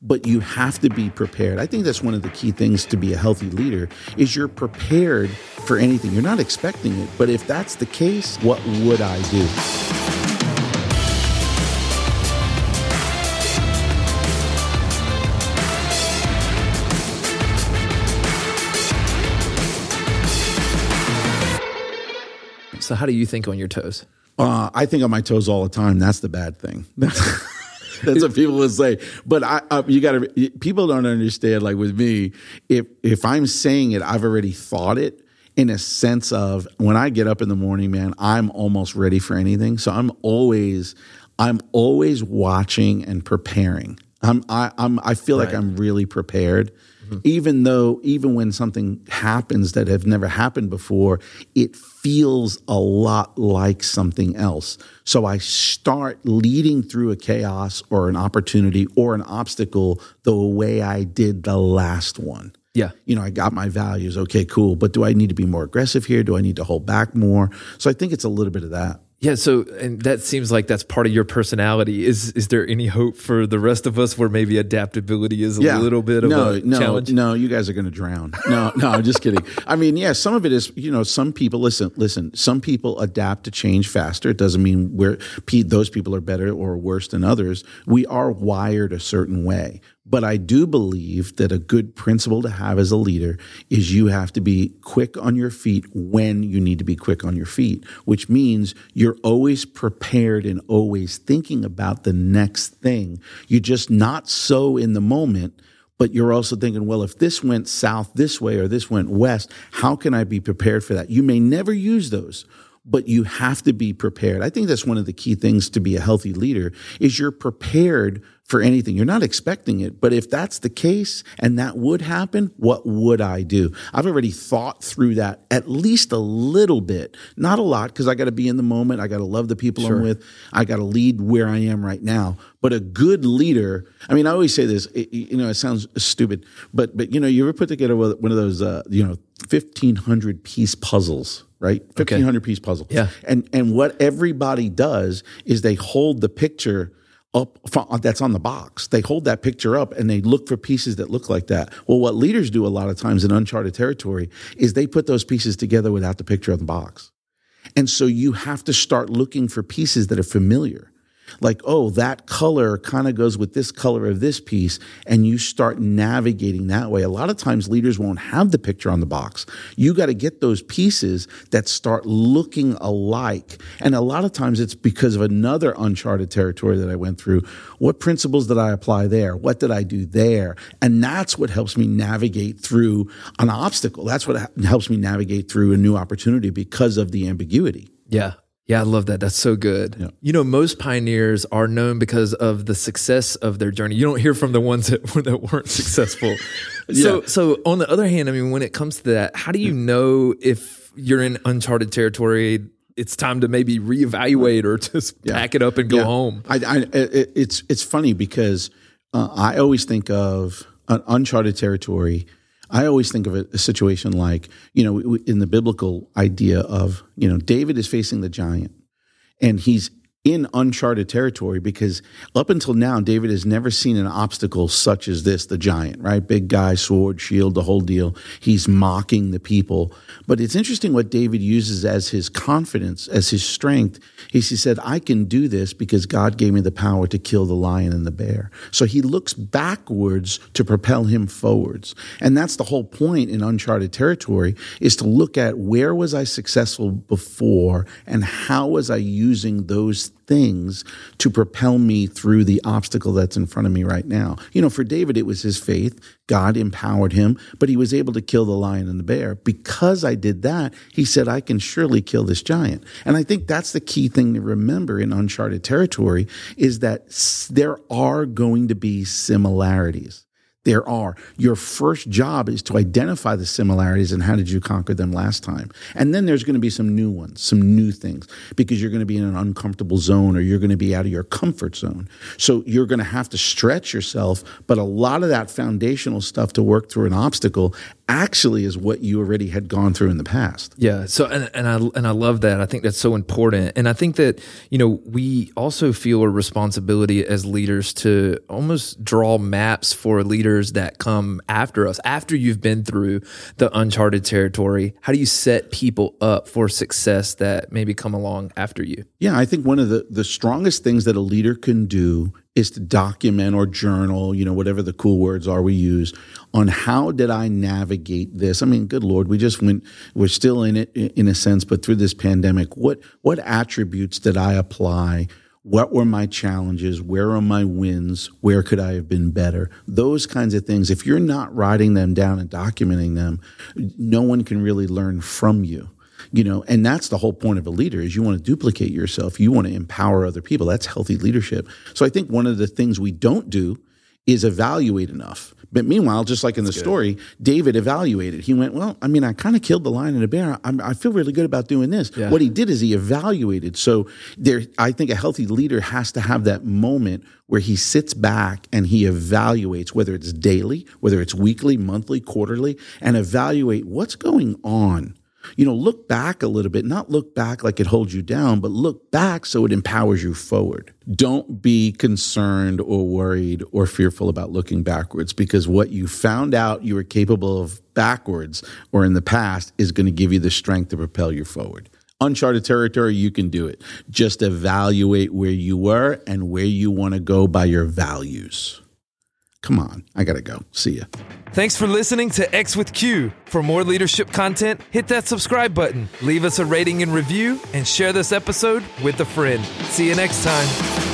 but you have to be prepared. I think that's one of the key things to be a healthy leader is you're prepared for anything. You're not expecting it, but if that's the case, what would I do? So how do you think on your toes? I think on my toes all the time. That's the bad thing. That's what people would say. But people don't understand, like with me, if I'm saying it, I've already thought it in a sense of when I get up in the morning, man, I'm almost ready for anything. So I'm always watching and preparing. I feel like I'm really prepared. Even when something happens that have never happened before, it feels a lot like something else. So I start leading through a chaos or an opportunity or an obstacle the way I did the last one. Yeah. I got my values. Okay, cool. But do I need to be more aggressive here? Do I need to hold back more? So I think it's a little bit of that. Yeah, so and that seems like that's part of your personality. Is there any hope for the rest of us where maybe adaptability is a little bit of a challenge? No, you guys are going to drown. No, I'm just kidding. I mean, yeah, some of it is, some people, listen, some people adapt to change faster. It doesn't mean those people are better or worse than others. We are wired a certain way. But I do believe that a good principle to have as a leader is you have to be quick on your feet when you need to be quick on your feet, which means you're always prepared and always thinking about the next thing. You're just not so in the moment, but you're also thinking, well, if this went south this way or this went west, how can I be prepared for that? You may never use those, but you have to be prepared. I think that's one of the key things to be a healthy leader is you're prepared for anything. You're not expecting it, but if that's the case and that would happen, what would I do? I've already thought through that at least a little bit, not a lot, because I got to be in the moment. I got to love the people I'm with. I got to lead where I am right now. But a good leader, I mean, I always say this, it sounds stupid, but you ever put together one of those, 1,500 piece puzzles, right? 1,500 piece puzzle. Yeah. And what everybody does is they hold the picture up that's on the box. They hold that picture up and they look for pieces that look like that. Well, what leaders do a lot of times in uncharted territory is they put those pieces together without the picture on the box. And so you have to start looking for pieces that are familiar. Like, oh, that color kind of goes with this color of this piece, and you start navigating that way. A lot of times leaders won't have the picture on the box. You got to get those pieces that start looking alike. And a lot of times it's because of another uncharted territory that I went through. What principles did I apply there? What did I do there? And that's what helps me navigate through an obstacle. That's what helps me navigate through a new opportunity because of the ambiguity. Yeah. Yeah, I love that. That's so good. Yeah. Most pioneers are known because of the success of their journey. You don't hear from the ones that weren't successful. So on the other hand, I mean, when it comes to that, how do you know if you're in uncharted territory, it's time to maybe reevaluate or just pack it up and go home? It's funny because I always think of an uncharted territory. I always think of a situation like, in the biblical idea of, David is facing the giant and he's in uncharted territory because up until now, David has never seen an obstacle such as this, the giant, right? Big guy, sword, shield, the whole deal. He's mocking the people. But it's interesting what David uses as his confidence, as his strength. He said, I can do this because God gave me the power to kill the lion and the bear. So he looks backwards to propel him forwards. And that's the whole point in uncharted territory is to look at where was I successful before and how was I using those things to propel me through the obstacle that's in front of me right now. For David, it was his faith. God empowered him, but he was able to kill the lion and the bear. Because I did that, he said, I can surely kill this giant. And I think that's the key thing to remember in uncharted territory is that there are going to be similarities. There are. Your first job is to identify the similarities and how did you conquer them last time. And then there's going to be some new ones, some new things, because you're going to be in an uncomfortable zone or you're going to be out of your comfort zone. So you're going to have to stretch yourself, but a lot of that foundational stuff to work through an obstacle actually is what you already had gone through in the past. Yeah. So, and I love that. I think that's so important. And I think that, we also feel a responsibility as leaders to almost draw maps for leaders that come after us, after you've been through the uncharted territory. How do you set people up for success that maybe come along after you? Yeah. I think one of the strongest things that a leader can do is to document or journal, whatever the cool words are we use, on how did I navigate this? I mean, good Lord, we're still in it in a sense, but through this pandemic, what attributes did I apply? What were my challenges? Where are my wins? Where could I have been better? Those kinds of things. If you're not writing them down and documenting them, no one can really learn from you. And that's the whole point of a leader is you want to duplicate yourself. You want to empower other people. That's healthy leadership. So I think one of the things we don't do is evaluate enough. But meanwhile, just like in the story, David evaluated. He went, well, I mean, I kind of killed the lion and the bear. I feel really good about doing this. Yeah. What he did is he evaluated. So I think a healthy leader has to have that moment where he sits back and he evaluates, whether it's daily, whether it's weekly, monthly, quarterly, and evaluate what's going on. Look back a little bit, not look back like it holds you down, but look back so it empowers you forward. Don't be concerned or worried or fearful about looking backwards, because what you found out you were capable of backwards or in the past is going to give you the strength to propel you forward. Uncharted territory, you can do it. Just evaluate where you were and where you want to go by your values. Come on, I got to go. See ya. Thanks for listening to X with Q. For more leadership content, hit that subscribe button, leave us a rating and review, and share this episode with a friend. See you next time.